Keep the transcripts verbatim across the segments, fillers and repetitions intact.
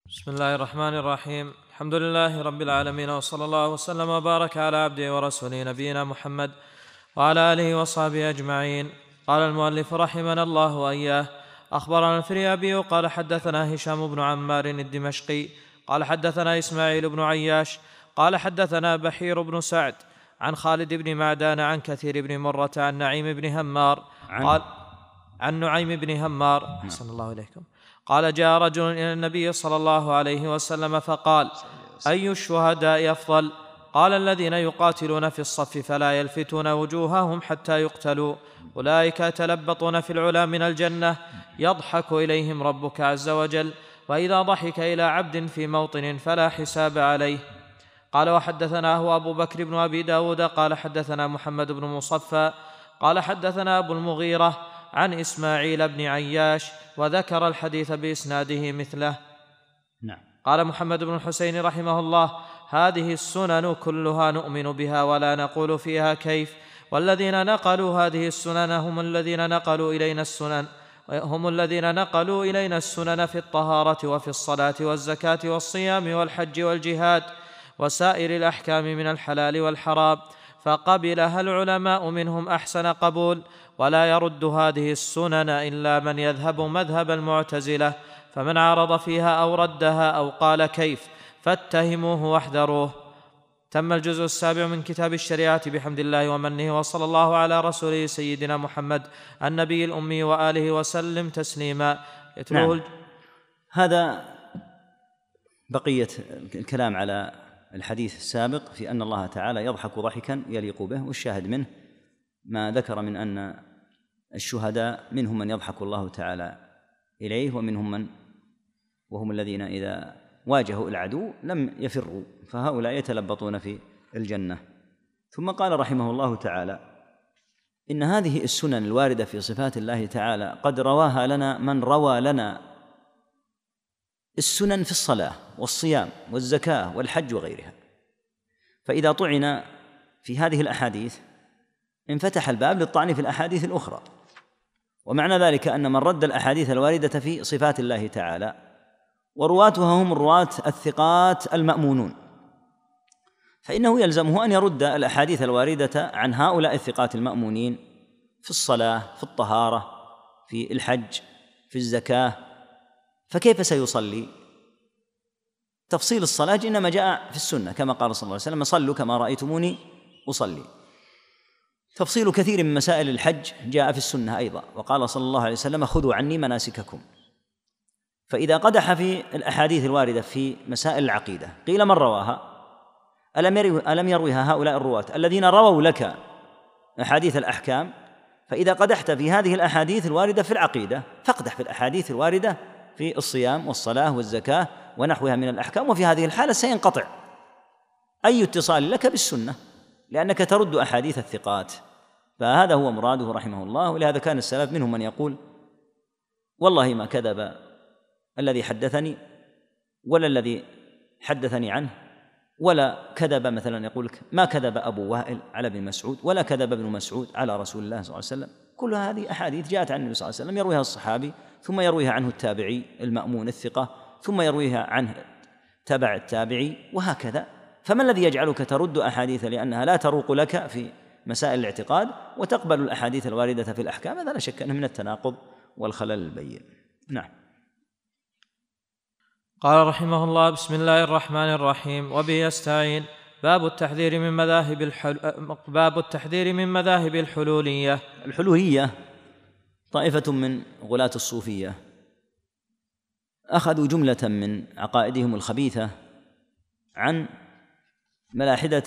بسم الله الرحمن الرحيم. الحمد لله رب العالمين، وصلى الله وسلم وبارك على عبده ورسوله نبينا محمد وعلى آله وصحبه أجمعين. قال المؤلف رحمنا الله وإياه: أخبرنا الفريابي قال حدثنا هشام بن عمار الدمشقي قال حدثنا إسماعيل بن عياش قال حدثنا بحير بن سعد عن خالد بن معدان عن كثير بن مرة عن نعيم بن همار قال عن نعيم بن همار أحسن الله إليكم قال: جاء رجل إلى النبي صلى الله عليه وسلم فقال: أي الشهداء أفضل؟ قال: الذين يقاتلون في الصف فلا يلفتون وجوههم حتى يقتلوا، أولئك يتلبطون في العلا من الجنة، يضحك إليهم ربك عز وجل، وإذا ضحك إلى عبد في موطن فلا حساب عليه. قال: وحدثناه أبو بكر بن أبي داود قال حدثنا محمد بن مصفى قال حدثنا أبو المغيرة عن إسماعيل بن عياش وذكر الحديث بإسناده مثله. نعم. قال محمد بن الحسين رحمه الله: هذه السنن كلها نؤمن بها ولا نقول فيها كيف، والذين نقلوا هذه السنن هم الذين نقلوا إلينا السنن هم الذين نقلوا إلينا السنن في الطهارة وفي الصلاة والزكاة والصيام والحج والجهاد وسائر الأحكام من الحلال والحرام، فقبلها العلماء منهم أحسن قبول، ولا يرد هذه السنن إلا من يذهب مذهب المعتزلة، فمن عارض فيها أو ردها أو قال كيف فاتهموه واحذروه. تم الجزء السابع من كتاب الشريعة بحمد الله ومنه، وصلى الله على رسوله سيدنا محمد النبي الأمي وآله وسلم تسليما. نعم. هذا بقية الكلام على الحديث السابق في أن الله تعالى يضحك ضحكا يليق به، والشاهد منه ما ذكر من أن الشهداء منهم من يضحك الله تعالى إليه، ومنهم من وهم الذين إذا واجهوا العدو لم يفروا، فهؤلاء يتلبطون في الجنة. ثم قال رحمه الله تعالى: إن هذه السنن الواردة في صفات الله تعالى قد رواها لنا من روى لنا السنن في الصلاة والصيام والزكاة والحج وغيرها، فإذا طعن في هذه الأحاديث انفتح الباب للطعن في الأحاديث الأخرى، ومعنى ذلك أن من رد الأحاديث الواردة في صفات الله تعالى ورواتها هم الرواة الثقات المأمونون، فإنه يلزمه أن يرد الأحاديث الواردة عن هؤلاء الثقات المأمونين في الصلاة، في الطهارة، في الحج، في الزكاة. فكيف سيصلي؟ تفصيل الصلاة إنما جاء في السنة كما قال صلى الله عليه وسلم: صلوا كما رأيتموني أصلي. تفصيل كثير من مسائل الحج جاء في السنة أيضا، وقال صلى الله عليه وسلم: خذوا عني مناسككم. فإذا قدح في الأحاديث الواردة في مسائل العقيدة قيل: من رواها؟ ألم يروها هؤلاء الرواة الذين رووا لك أحاديث الأحكام؟ فإذا قدحت في هذه الأحاديث الواردة في العقيدة فاقدح في الأحاديث الواردة في الصيام والصلاة والزكاة ونحوها من الأحكام، وفي هذه الحالة سينقطع أي اتصال لك بالسنة، لأنك ترد أحاديث الثقات. فهذا هو مراده رحمه الله. ولهذا كان السلف منهم من يقول: والله ما كذب الذي حدثني ولا الذي حدثني عنه، ولا كذب مثلا يقول لك ما كذب أبو وائل على ابن مسعود، ولا كذب ابن مسعود على رسول الله صلى الله عليه وسلم. كل هذه أحاديث جاءت عن النبي صلى الله عليه وسلم يرويها الصحابي، ثم يرويها عنه التابعي المأمون الثقة، ثم يرويها عنه تبع التابعي، وهكذا. فما الذي يجعلك ترد أحاديث لأنها لا تروق لك في مسائل الاعتقاد وتقبل الأحاديث الواردة في الأحكام؟ هذا لا شك أنه من التناقض والخلل البين. نعم. قال رحمه الله: بسم الله الرحمن الرحيم، وبه يستعين. باب التحذير من مذاهب الحل... باب التحذير من مذاهب الحلولية. الحلولية طائفة من غلاة الصوفية أخذوا جملة من عقائدهم الخبيثة عن ملاحدة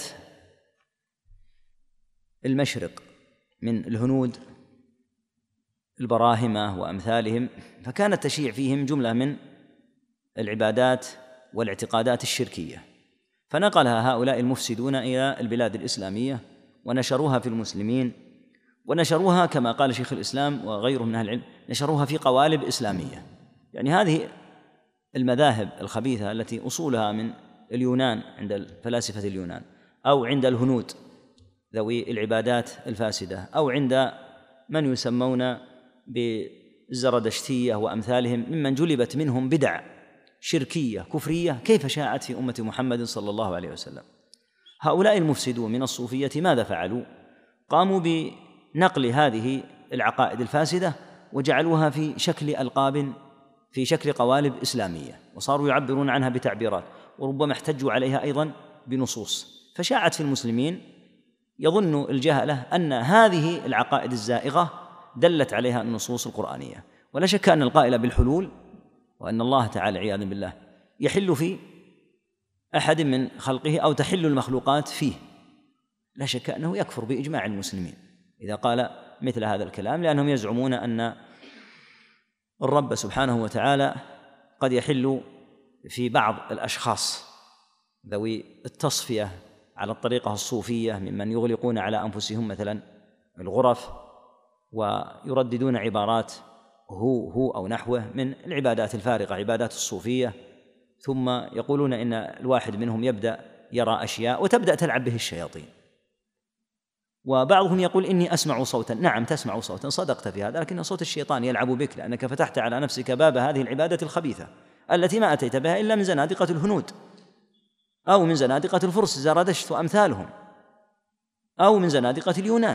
المشرق من الهنود البراهمة وأمثالهم، فكانت تشيع فيهم جملة من العبادات والاعتقادات الشركية، فنقلها هؤلاء المفسدون إلى البلاد الإسلامية ونشروها في المسلمين، ونشروها كما قال شيخ الإسلام وغيره من أهل العلم نشروها في قوالب إسلامية. يعني هذه المذاهب الخبيثة التي أصولها من اليونان عند فلاسفة اليونان، أو عند الهنود ذوي العبادات الفاسدة، أو عند من يسمون بالزردشتية وأمثالهم ممن جلبت منهم بدع شركية كفرية كيف شاعت في أمة محمد صلى الله عليه وسلم. هؤلاء المفسدون من الصوفية ماذا فعلوا؟ قاموا بنقل هذه العقائد الفاسدة وجعلوها في شكل ألقاب، في شكل قوالب إسلامية، وصاروا يعبرون عنها بتعبيرات، وربما احتجوا عليها أيضا بنصوص، فشاعت في المسلمين. يظن الجهلة أن هذه العقائد الزائغة دلت عليها النصوص القرآنية، ولا شك أن القائل بالحلول وأن الله تعالى عياذا بالله يحل في أحد من خلقه أو تحل المخلوقات فيه، لا شك أنه يكفر بإجماع المسلمين إذا قال مثل هذا الكلام، لأنهم يزعمون أن الرب سبحانه وتعالى قد يحل في بعض الأشخاص ذوي التصفية على الطريقة الصوفية ممن يغلقون على أنفسهم مثلا الغرف ويرددون عبارات هو هو أو نحوه من العبادات الفارغة، عبادات الصوفية، ثم يقولون إن الواحد منهم يبدأ يرى أشياء وتبدأ تلعب به الشياطين. وبعضهم يقول إني أسمع صوتا. نعم تسمع صوتا، صدقت في هذا، لكن صوت الشيطان يلعب بك لأنك فتحت على نفسك باب هذه العبادة الخبيثة التي ما أتيت بها إلا من زنادقة الهنود أو من زنادقة الفرس زرادشت وأمثالهم أو من زنادقة اليونان،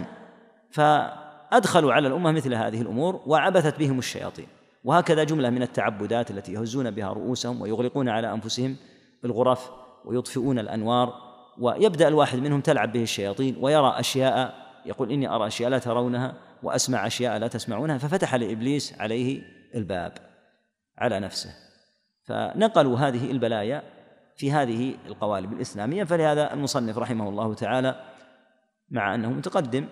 فأدخلوا على الأمة مثل هذه الأمور وعبثت بهم الشياطين. وهكذا جملة من التعبدات التي يهزون بها رؤوسهم ويغلقون على أنفسهم الغرف ويطفئون الأنوار، ويبدأ الواحد منهم تلعب به الشياطين ويرى أشياء، يقول إني أرى أشياء لا ترونها وأسمع أشياء لا تسمعونها، ففتح لإبليس عليه الباب على نفسه. فنقلوا هذه البلايا في هذه القوالب الإسلامية. فلهذا المصنف رحمه الله تعالى مع أنه متقدم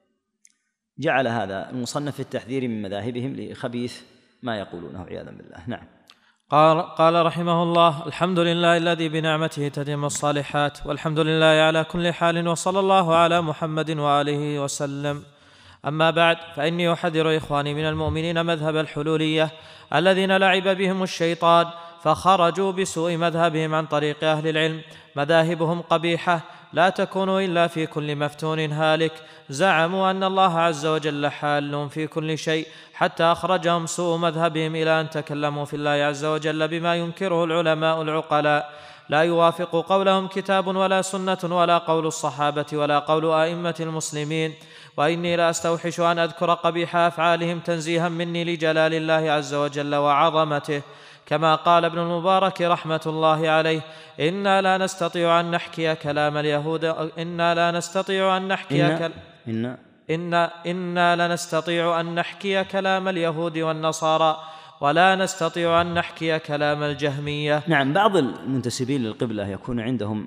جعل هذا المصنف في التحذير من مذاهبهم لخبيث ما يقولونه عياذا بالله. نعم. قال, قال رحمه الله: الحمد لله الذي بنعمته تتم الصالحات، والحمد لله على كل حال، وصلى الله على محمد وآله وسلم. أما بعد، فإني أحذر إخواني من المؤمنين مذهب الحلولية الذين لعب بهم الشيطان فخرجوا بسوء مذهبهم عن طريق أهل العلم. مذاهبهم قبيحة لا تكون إلا في كل مفتون هالك. زعموا أن الله عز وجل حال في كل شيء، حتى أخرجهم سوء مذهبهم إلى أن تكلموا في الله عز وجل بما ينكره العلماء العقلاء، لا يوافق قولهم كتاب ولا سنة ولا قول الصحابة ولا قول أئمة المسلمين. وإني لا أستوحش أن أذكر قبيح أفعالهم تنزيها مني لجلال الله عز وجل وعظمته، كما قال ابن المبارك رحمة الله عليه: إنا لا نستطيع أن نحكي كلام اليهود إنا لا نستطيع أن نحكي إن كل... إن إنا, إنا لا نستطيع أن نحكي كلام اليهود والنصارى، ولا نستطيع أن نحكي كلام الجهمية. نعم. بعض المنتسبين للقبلة يكون عندهم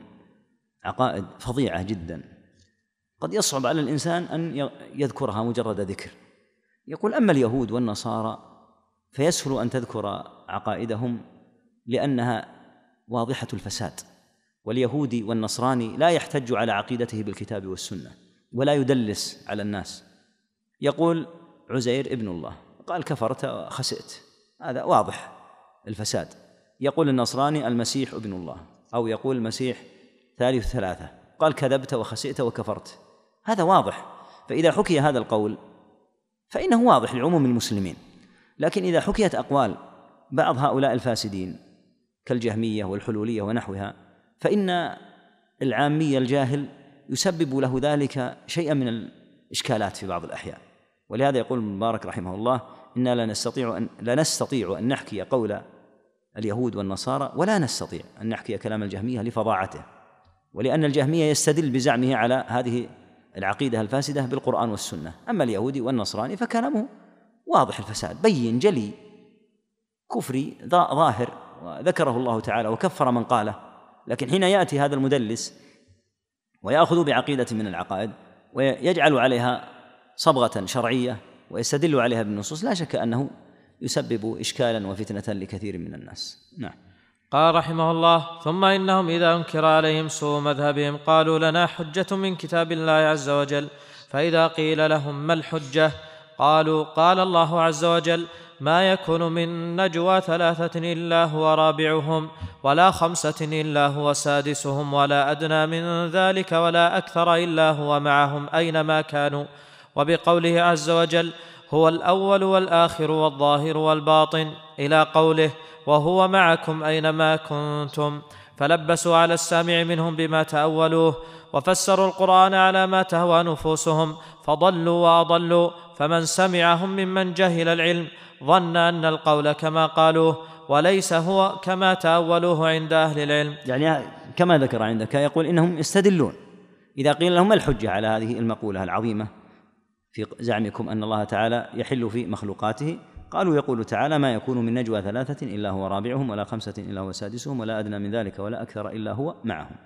عقائد فظيعة جدا، قد يصعب على الإنسان أن يذكرها مجرد ذكر. يقول: أما اليهود والنصارى فيسهل أن تذكر عقائدهم لأنها واضحة الفساد، واليهودي والنصراني لا يحتج على عقيدته بالكتاب والسنة ولا يدلس على الناس. يقول عزير ابن الله، قال كفرت وخسئت، هذا واضح الفساد. يقول النصراني المسيح ابن الله، أو يقول المسيح ثالث ثلاثة، قال كذبت وخسئت وكفرت، هذا واضح. فإذا حكي هذا القول فإنه واضح لعموم المسلمين. لكن إذا حكيت أقوال بعض هؤلاء الفاسدين كالجهمية والحلولية ونحوها، فإن العامي الجاهل يسبب له ذلك شيئا من الإشكالات في بعض الأحيان. ولهذا يقول ابن مبارك رحمه الله: إنا لا نستطيع أن, لا نستطيع أن نحكي قول اليهود والنصارى، ولا نستطيع أن نحكي كلام الجهمية لفظاعته، ولأن الجهمية يستدل بزعمه على هذه العقيدة الفاسدة بالقرآن والسنة. أما اليهودي والنصراني فكلامه واضح الفساد بين جلي كفري ظاهر، وذكره الله تعالى وكفر من قاله. لكن حين يأتي هذا المدلس ويأخذ بعقيدة من العقائد ويجعل عليها صبغة شرعية ويستدل عليها بالنصوص، لا شك أنه يسبب إشكالا وفتنة لكثير من الناس. نعم. قال رحمه الله: ثم إنهم إذا أنكر عليهم سوء مذهبهم قالوا لنا حجة من كتاب الله عز وجل، فإذا قيل لهم ما الحجة قالوا: قال الله عز وجل: ما يكون من نجوى ثلاثة إلا هو رابعهم، ولا خمسة إلا هو سادسهم، ولا أدنى من ذلك ولا أكثر إلا هو معهم أينما كانوا. وبقوله عز وجل: هو الأول والآخر والظاهر والباطن إلى قوله وهو معكم أينما كنتم، فلبسوا على السامع منهم بما تأولوه، وفسروا القرآن على ما تهوى نفوسهم، فضلوا وأضلوا. فمن سمعهم ممن جهل العلم ظن أن القول كما قالوه، وليس هو كما تأولوه عند أهل العلم. يعني كما ذكر عندك يقول إنهم يستدلون إذا قيل لهم الحجة على هذه المقولة العظيمة في زعمكم أن الله تعالى يحل في مخلوقاته، قالوا يقول تعالى ما يكون من نجوى ثلاثة إلا هو رابعهم ولا خمسة إلا هو سادسهم ولا أدنى من ذلك ولا أكثر إلا هو معهم.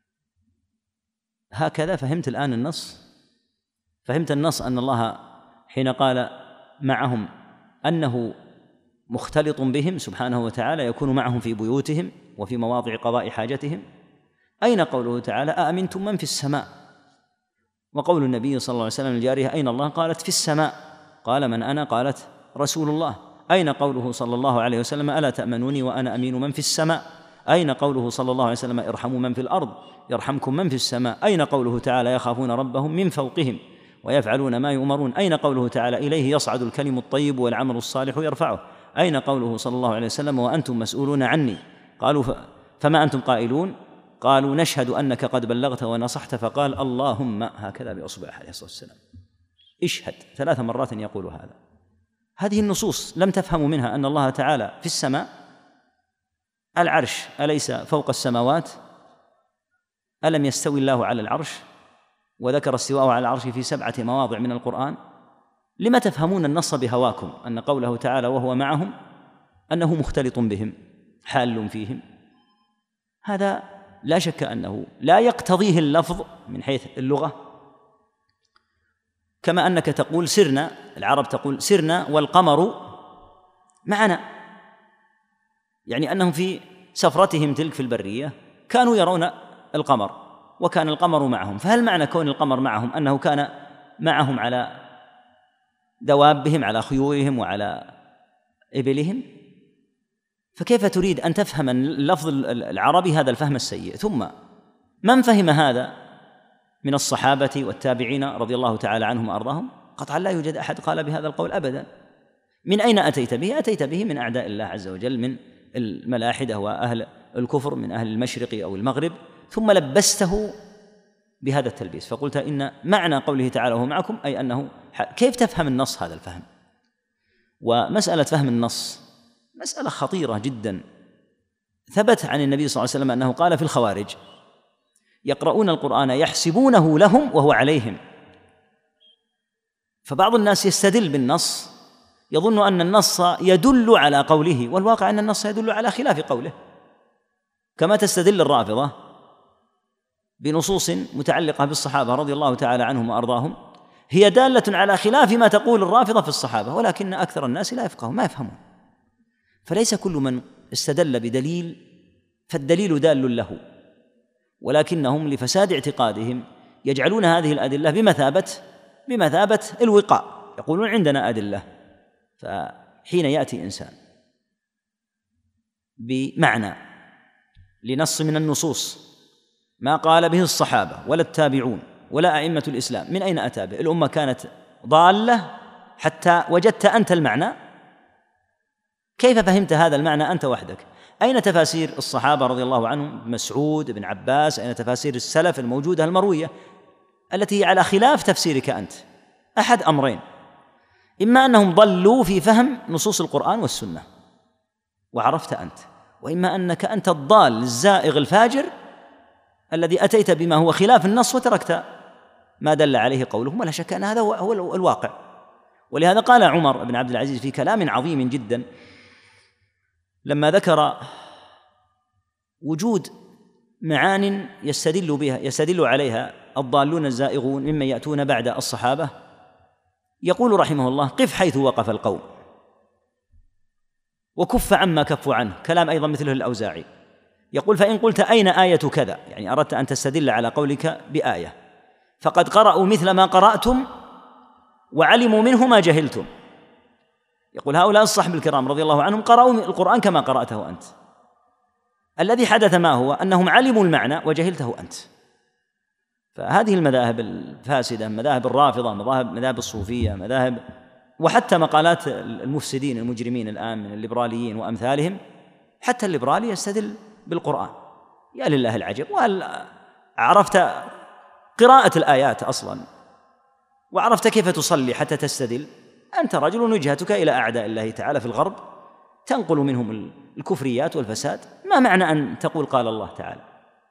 هكذا فهمت الآن النص؟ فهمت النص أن الله حين قال معهم أنه مختلط بهم سبحانه وتعالى، يكون معهم في بيوتهم وفي مواضع قضاء حاجتهم. أين قوله تعالى أأمنتم من في السماء؟ وقول النبي صلى الله عليه وسلم الجارية أين الله؟ قالت في السماء. قال من أنا؟ قالت رسول الله. أين قوله صلى الله عليه وسلم ألا تأمنوني وأنا أمين من في السماء؟ أين قوله صلى الله عليه وسلم ارحموا من في الأرض يرحمكم من في السماء؟ أين قوله تعالى يخافون ربهم من فوقهم ويفعلون ما يؤمرون؟ أين قوله تعالى إليه يصعد الكلم الطيب والعمل الصالح يرفعه؟ أين قوله صلى الله عليه وسلم وأنتم مسؤولون عني؟ قالوا فما أنتم قائلون؟ قالوا نشهد أنك قد بلغت ونصحت. فقال اللهم هكذا بأصبعه عليه الصلاة والسلام اشهد ثلاث مرات يقول هذا. هذه النصوص لم تفهموا منها أن الله تعالى في السماء؟ العرش أليس فوق السماوات؟ ألم يستوي الله على العرش؟ وذكر استواءه على العرش في سبعة مواضع من القرآن. لما تفهمون النص بهواكم أن قوله تعالى وهو معهم أنه مختلط بهم حال فيهم؟ هذا لا شك أنه لا يقتضيه اللفظ من حيث اللغة، كما أنك تقول سرنا، العرب تقول سرنا والقمر معنا، يعني أنهم في سفرتهم تلك في البرية كانوا يرون القمر وكان القمر معهم. فهل معنى كون القمر معهم أنه كان معهم على دوابهم على خيولهم وعلى إبلهم؟ فكيف تريد أن تفهم اللفظ العربي هذا الفهم السيء؟ ثم من فهم هذا من الصحابة والتابعين رضي الله تعالى عنهم وأرضاهم؟ قطعا لا يوجد أحد قال بهذا القول أبدا. من أين أتيت به؟ أتيت به من أعداء الله عز وجل، من الملاحدة وأهل الكفر من أهل المشرق أو المغرب، ثم لبسته بهذا التلبيس فقلت إن معنى قوله تعالى وهو معكم أي أنه. كيف تفهم النص هذا الفهم؟ ومسألة فهم النص مسألة خطيرة جدا. ثبت عن النبي صلى الله عليه وسلم أنه قال في الخوارج يقرؤون القرآن يحسبونه لهم وهو عليهم. فبعض الناس يستدل بالنص يظن أن النص يدل على قوله، والواقع أن النص يدل على خلاف قوله، كما تستدل الرافضة بنصوص متعلقة بالصحابة رضي الله تعالى عنهم وأرضاهم هي دالة على خلاف ما تقول الرافضة في الصحابة، ولكن أكثر الناس لا يفقهون ما يفهمون. فليس كل من استدل بدليل فالدليل دال له، ولكنهم لفساد اعتقادهم يجعلون هذه الأدلة بمثابة بمثابة الوقاء، يقولون عندنا أدلة. فحين يأتي إنسان بمعنى لنص من النصوص ما قال به الصحابة ولا التابعون ولا أئمة الإسلام، من أين أتى به؟ الأمة كانت ضالة حتى وجدت أنت المعنى. كيف فهمت هذا المعنى أنت وحدك؟ أين تفاسير الصحابة رضي الله عنهم، مسعود بن عباس؟ أين تفاسير السلف الموجودة المروية التي هي على خلاف تفسيرك أنت؟ أحد أمرين: إما أنهم ضلوا في فهم نصوص القرآن والسنة وعرفت أنت، وإما أنك أنت الضال الزائغ الفاجر الذي أتيت بما هو خلاف النص وتركت ما دل عليه قولهم. ولا شك أن هذا هو الواقع. ولهذا قال عمر بن عبد العزيز في كلام عظيم جدا لما ذكر وجود معان يستدل بها يستدل عليها الضالون الزائغون ممن يأتون بعد الصحابة، يقول رحمه الله: قف حيث وقف القوم وكف عما كفوا عنه. كلام أيضا مثله الأوزاعي، يقول: فإن قلت أين آية كذا، يعني أردت أن تستدل على قولك بآية، فقد قرأوا مثل ما قرأتم وعلموا منه ما جهلتم. يقول هؤلاء الصحب الكرام رضي الله عنهم قرأوا القرآن كما قرأته أنت، الذي حدث ما هو أنهم علموا المعنى وجهلته أنت. فهذه المذاهب الفاسدة، مذاهب الرافضة، مذاهب مذاهب الصوفية، مذاهب وحتى مقالات المفسدين المجرمين الآن من الليبراليين وأمثالهم، حتى الليبرالي يستدل بالقرآن. يا لله العجب! وهل عرفت قراءة الآيات أصلا وعرفت كيف تصلي حتى تستدل؟ أنت رجل وجهتك إلى أعداء الله تعالى في الغرب، تنقل منهم الكفريات والفساد. ما معنى أن تقول قال الله تعالى؟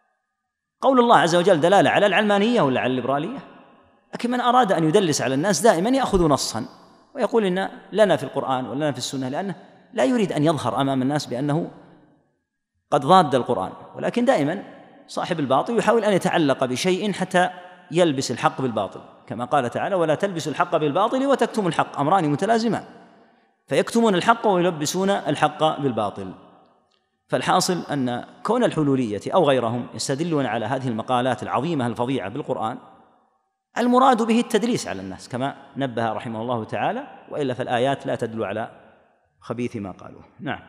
قول الله عز وجل دلالة على العلمانية ولا على الليبرالية؟ لكن من أراد أن يدلس على الناس دائما يأخذ نصا ويقول إن لنا في القرآن ولنا في السنة، لأنه لا يريد أن يظهر أمام الناس بأنه قد ضاد القرآن، ولكن دائما صاحب الباطل يحاول أن يتعلق بشيء حتى يلبس الحق بالباطل، كما قال تعالى: ولا تلبسوا الحق بالباطل وتكتموا الحق، أمران متلازمان، فيكتمون الحق ويلبسون الحق بالباطل. فالحاصل أن كون الحلولية أو غيرهم يستدلون على هذه المقالات العظيمة الفظيعة بالقرآن، المراد به التدليس على الناس كما نبه رحمه الله تعالى، وإلا فالآيات لا تدل على خبيث ما قالوه. نعم.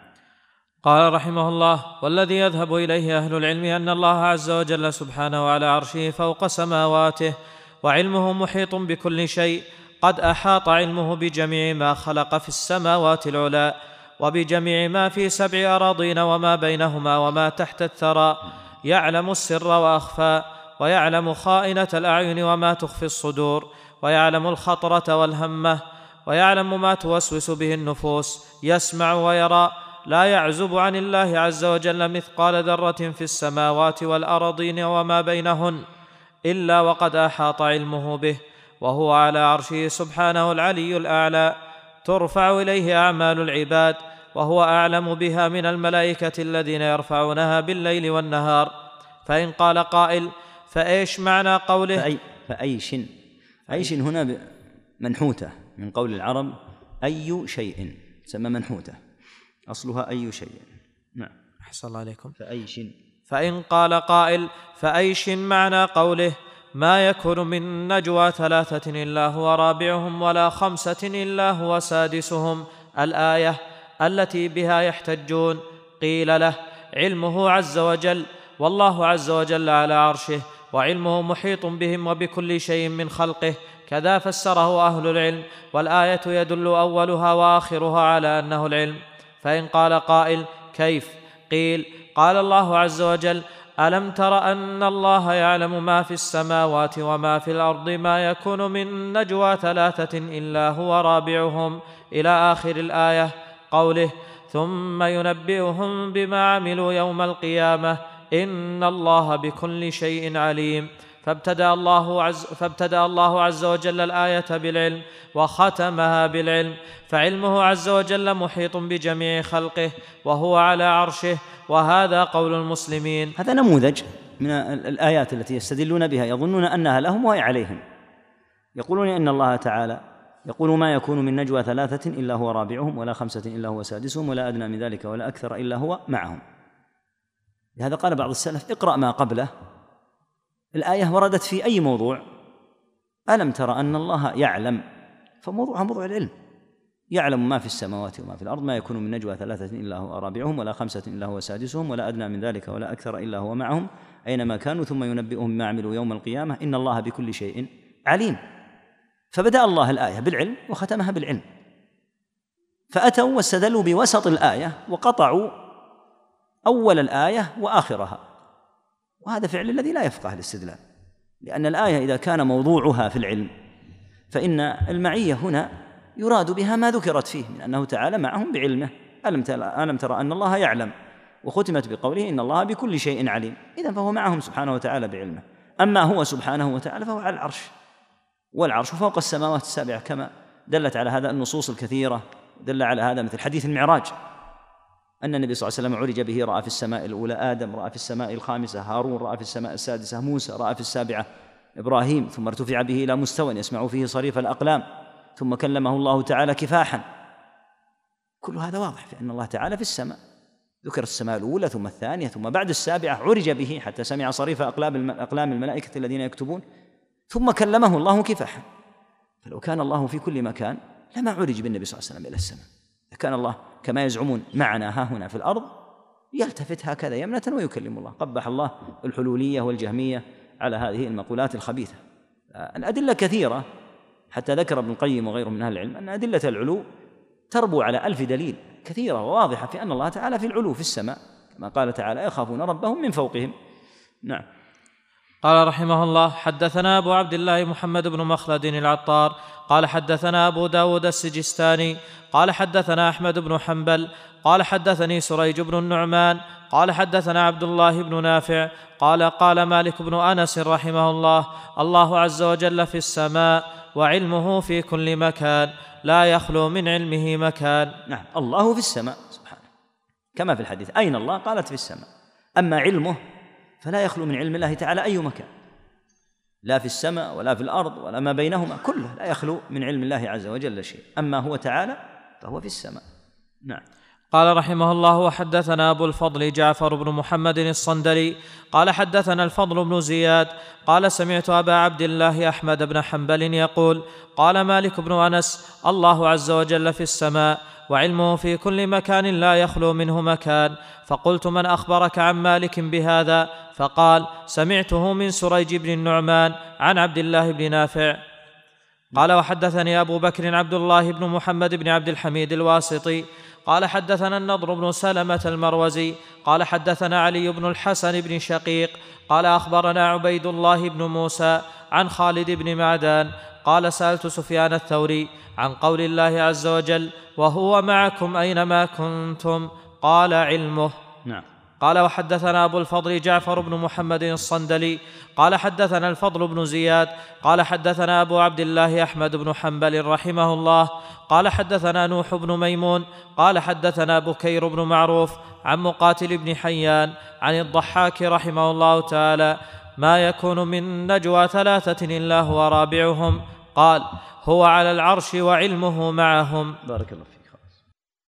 قال رحمه الله: والذي يذهب إليه أهل العلم أن الله عز وجل سبحانه على عرشه فوق سماواته، وعلمه محيط بكل شيء، قد أحاط علمه بجميع ما خلق في السماوات العلى، وبجميع ما في سبع أراضين وما بينهما وما تحت الثرى، يعلم السر وأخفى، ويعلم خائنة الأعين وما تخفي الصدور، ويعلم الخطرة والهمة، ويعلم ما توسوس به النفوس، يسمع ويرى، لا يعزب عن الله عز وجل مثقال ذرة في السماوات والأراضين وما بينهن إلا وقد أحاط علمه به، وهو على عرشه سبحانه العلي الأعلى، ترفع إليه أعمال العباد، وهو أعلم بها من الملائكة الذين يرفعونها بالليل والنهار. فإن قال قائل: فإيش معنى قوله فأي فأيش أيش هنا منحوتة من قول العرب أي شيء، تسمى منحوتة، أصلها أي شيء. نعم. أحسن الله عليكم. فأيش فإن قال قائل: فأيش معنى قوله: ما يكون من نجوى ثلاثة إلا هو رابعهم ولا خمسة إلا هو سادسهم، الآية التي بها يحتجون؟ قيل له: علمه عز وجل، والله عز وجل على عرشه، وعلمه محيط بهم وبكل شيء من خلقه، كذا فسره أهل العلم، والآية يدل أولها وآخرها على أنه العلم. فإن قال قائل: كيف؟ قيل: قال الله عز وجل: ألم تر أن الله يعلم ما في السماوات وما في الأرض، ما يكون من نجوى ثلاثة إلا هو رابعهم، إلى آخر الآية. قوله: ثم ينبئهم بما عملوا يوم القيامة، إن الله بكل شيء عليم. فابتدأ الله عز, فابتدأ الله عز وجل الآية بالعلم وختمها بالعلم، فعلمه عز وجل محيط بجميع خلقه، وهو على عرشه، وهذا قول المسلمين. هذا نموذج من الآيات التي يستدلون بها، يظنون أنها لهم وهي عليهم. يقولون إن الله تعالى يقول: ما يكون من نجوى ثلاثة إلا هو رابعهم ولا خمسة إلا هو سادسهم ولا أدنى من ذلك ولا أكثر إلا هو معهم. لهذا قال بعض السلف: اقرأ ما قبله. الآية وردت في أي موضوع؟ ألم ترى أن الله يعلم، فموضوعها موضوع العلم، يعلم ما في السماوات وما في الأرض، ما يكون من نجوى ثلاثة إلا هو رابعهم ولا خمسة إلا هو سادسهم ولا أدنى من ذلك ولا أكثر إلا هو معهم أينما كانوا، ثم ينبئهم بما عملوا يوم القيامة، إن الله بكل شيء عليم. فبدأ الله الآية بالعلم وختمها بالعلم، فأتوا واستدلوا بوسط الآية وقطعوا أول الآية وآخرها، وهذا فعل الذي لا يفقه الاستدلال، لأن الآية إذا كان موضوعها في العلم فإن المعية هنا يراد بها ما ذكرت فيه من أنه تعالى معهم بعلمه. ألم ترى أن الله يعلم، وختمت بقوله: إن الله بكل شيء عليم. إذن فهو معهم سبحانه وتعالى بعلمه. أما هو سبحانه وتعالى فهو على العرش، والعرش فوق السماوات السابعة، كما دلت على هذا النصوص الكثيرة. دل على هذا مثل حديث المعراج، أن النبي صلى الله عليه وسلم عرج به، رأى في السماء الأولى آدم، رأى في السماء الخامسة هارون، رأى في السماء السادسة موسى، رأى في السابعة إبراهيم، ثم ارتفع به إلى مستوى يسمع فيه صريف الأقلام، ثم كلمه الله تعالى كفاحا. كل هذا واضح في أن الله تعالى في السماء، ذكر السماء الأولى ثم الثانية ثم بعد السابعة عرج به حتى سمع صريف أقلام الملائكة الذين يكتبون، ثم كلمه الله كفاحا. فلو كان الله في كل مكان لما عرج بالنبي صلى الله عليه وسلم إلى السماء. كان الله كما يزعمون معنا ها هنا في الأرض، يلتفت هكذا يمنة ويكلم الله. قبح الله الحلولية والجهمية على هذه المقولات الخبيثة. الأدلة كثيرة حتى ذكر ابن القيم وغيره من أهل العلم أن أدلة العلو تربو على ألف دليل كثيرة وواضحة في أن الله تعالى في العلو في السماء، كما قال تعالى يخافون ربهم من فوقهم. نعم. قال رحمه الله: حدثنا أبو عبد الله محمد بن مخلد العطار قال حدثنا أبو داود السجستاني قال حدثنا أحمد بن حنبل قال حدثني سريج بن النعمان قال حدثنا عبد الله بن نافع قال قال مالك بن أنس رحمه الله: الله عز وجل في السماء وعلمه في كل مكان لا يخلو من علمه مكان. نعم، الله في السماء سبحانه كما في الحديث أين الله؟ قالت في السماء. أما علمه فلا يخلو من علم الله تعالى أي مكان، لا في السماء ولا في الأرض ولا ما بينهما، كله لا يخلو من علم الله عز وجل شيء. أما هو تعالى فهو في السماء. نعم. قال رحمه الله: وحدثنا أبو الفضل جعفر بن محمد الصندلي قال حدثنا الفضل بن زياد قال سمعت أبا عبد الله أحمد بن حنبل يقول: قال مالك بن أنس: الله عز وجل في السماء وعلمه في كل مكان لا يخلو منه مكان. فقلت: من أخبرك عن مالك بهذا؟ فقال: سمعته من سريج بن النعمان عن عبد الله بن نافع. قال: وحدثني أبو بكر عبد الله بن محمد بن عبد الحميد الواسطي قال حدثنا النضر بن سلمة المروزي قال حدثنا علي بن الحسن بن شقيق قال أخبرنا عبيد الله بن موسى عن خالد بن معدان قال: سألت سفيان الثوري عن قول الله عز وجل: وهو معكم أينما كنتم، قال: علمه. نعم. قال: وحدثنا أبو الفضل جعفر بن محمد الصندلي قال حدثنا الفضل بن زياد قال حدثنا أبو عبد الله أحمد بن حنبل رحمه الله قال حدثنا نوح بن ميمون قال حدثنا بكير بن معروف عن مقاتل بن حيان عن الضحاك رحمه الله تعالى: ما يكون من نجوى ثلاثة إلا هو رابعهم، قال: هو على العرش وعلمه معهم. بارك الله فيك.